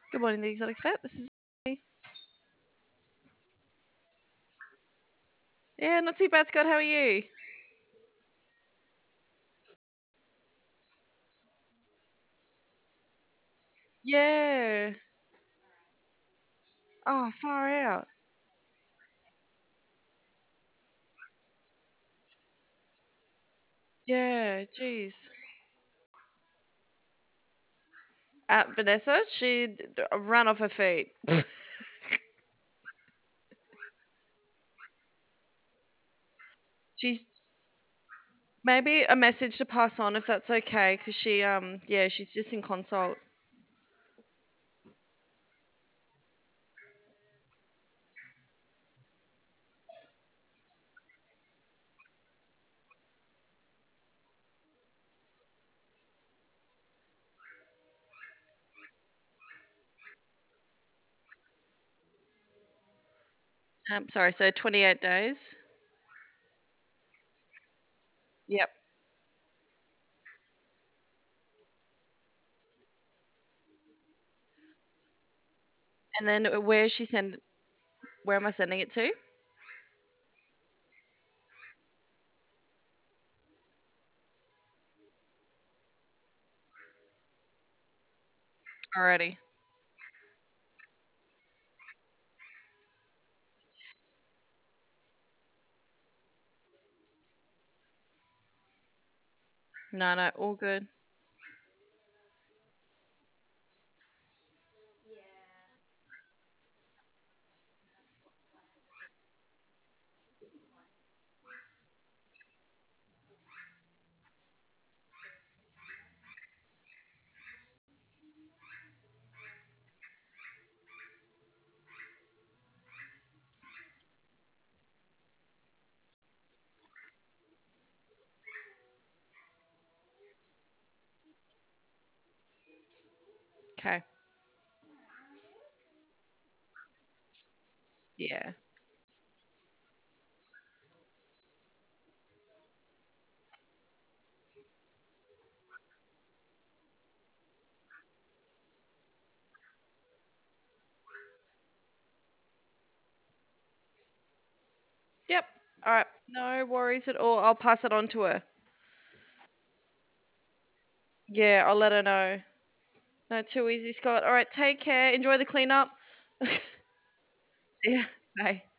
Good morning, the Exotic Vet. This is me. Yeah, not too bad, Scott. How are you? Yeah. Oh, far out. Yeah, jeez. Vanessa, she ran off her feet. She's maybe a message to pass on if that's okay, because yeah, she's just in consult. Sorry, so 28 days. Yep. And then where am I sending it to? Alrighty. No, no, all good. Okay. Yeah. Yep. All right. No worries at all. I'll pass it on to her. Yeah, I'll let her know. No, too easy, Scott. All right, take care. Enjoy the cleanup. See ya. Bye.